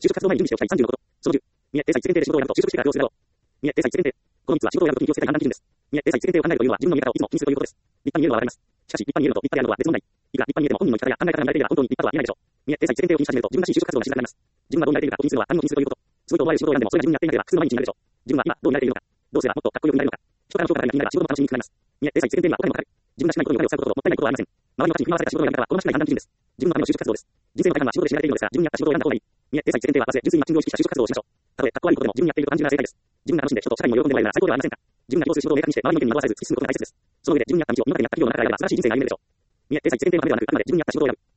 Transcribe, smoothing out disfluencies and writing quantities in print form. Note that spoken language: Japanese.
就職活動前に準備しておきたい36こと。その10、見合って際一前提で仕事を選ぶと就職してからどうするだろう。見合って際一前提。この3つは仕事を選ぶときに気をつけたい判断基準です。見合って際一前提を考えるというのは自分の見え方をいつも気にするということです。立派に言えるのはわかります。しかし、立派に言えるのと立派であるのは別問題。いくら立派に言えても本人の生き方や考え方が見られていれば本当に立派とは言えないでしょう。見合って際一前提を気にし始めると自分らしい就職活動が静かになります。自分はどう見られているかを気にするのは他人を気にするということ。すごいと思われる仕事を選んでもそれが自分にやっていなければ普通の毎日になるでしょう。自分は今どう見られているのか。どうすればもっとかっこよく見られるのか。人からの評価が気になれば仕事も楽しみにくくなります。見合って際一前提には答えもわかる。自分がしないことにお金を使うことともったいないことはありません。周りの価値に振り回された仕事を選んだから好ましくない判断基準です。自分のための就職活動です。人生の大半は仕事で知られているのですが、自分に合った仕事を選んだ方がいい。見合って際一前提は忘れ、純粋にマッチングを意識した就職活動をしましょう。たとえかっこ悪いことでも自分にやっていると感じるなら正解です。自分が楽しんで人と社会にも喜んでもらえるなら最高ではありませんか。自分が希望する仕事を明確にして周りの意見に惑わさず突き進むことが大切です。その上で自分に合った道を今までにやった企業の中から選べば素晴らしい人生が歩めるでしょう。見合って際一前提のためではなく、あくまで自分に合った仕事を選ぶ。